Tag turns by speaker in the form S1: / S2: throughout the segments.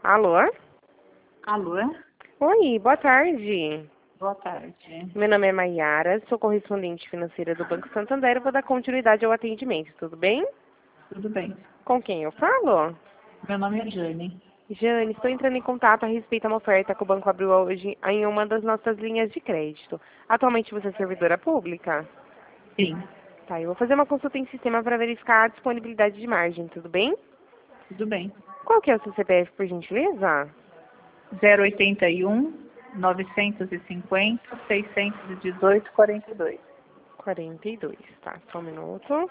S1: Alô?
S2: Alô?
S1: Oi, boa tarde.
S2: Boa tarde.
S1: Meu nome é Maiara, sou correspondente financeira do Banco Santander e vou dar continuidade ao atendimento, tudo bem?
S2: Tudo bem.
S1: Com quem eu falo?
S2: Meu nome é Jane.
S1: Jane, estou entrando em contato a respeito de uma oferta que o banco abriu hoje em uma das nossas linhas de crédito. Atualmente você é servidora pública?
S2: Sim,
S1: Tá, eu vou fazer uma consulta em sistema para verificar a disponibilidade de margem, tudo bem?
S2: tudo bem.
S1: Qual que é o seu CPF, por gentileza?
S2: 081 950 618 42.
S1: 42, tá, só um minuto.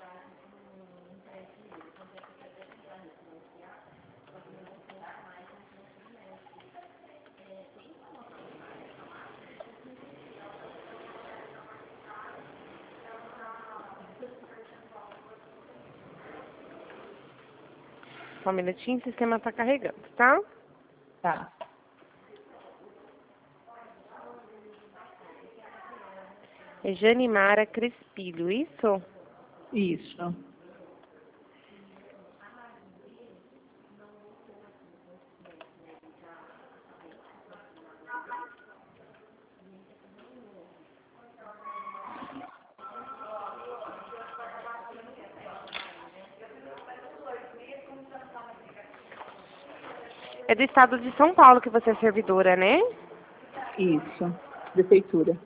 S1: Só um minutinho, o sistema está carregando, tá?
S2: Tá.
S1: É Janimara Crespilho, isso?
S2: Isso.
S1: É do estado de São Paulo que você é servidora, né?
S2: Isso. Prefeitura.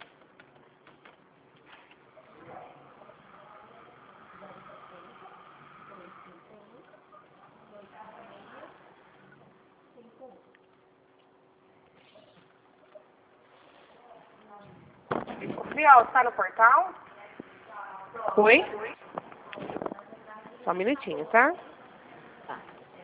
S1: Bial, está no portal?
S2: Oi?
S1: Só um minutinho, tá?
S2: Tá.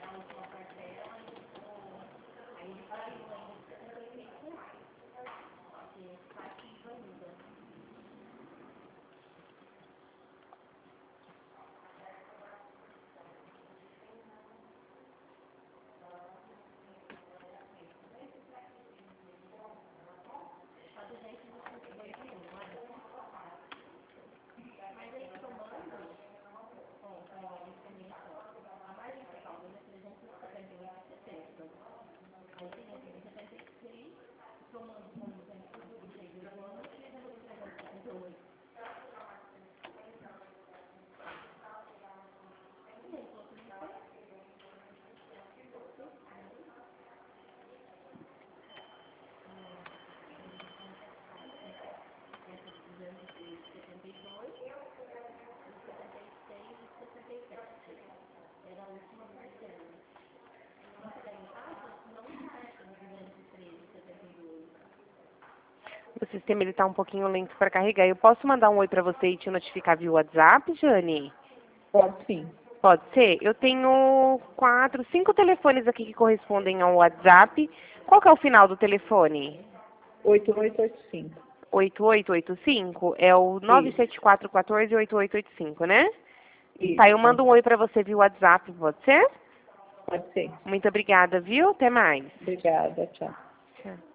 S1: O sistema ele tá um pouquinho lento para carregar. Eu posso mandar um oi para você e te notificar via WhatsApp, Jane?
S2: Pode sim.
S1: Pode ser? Eu tenho 5 telefones aqui que correspondem ao WhatsApp. Qual que é o final do telefone?
S2: 8885.
S1: 8885? É o
S2: Isso.
S1: 974148885, né? Tá, eu
S2: Isso.
S1: mando um oi para você via WhatsApp, pode ser?
S2: Pode ser.
S1: Muito obrigada, viu? Até mais.
S2: Obrigada. Tchau.
S1: Tchau.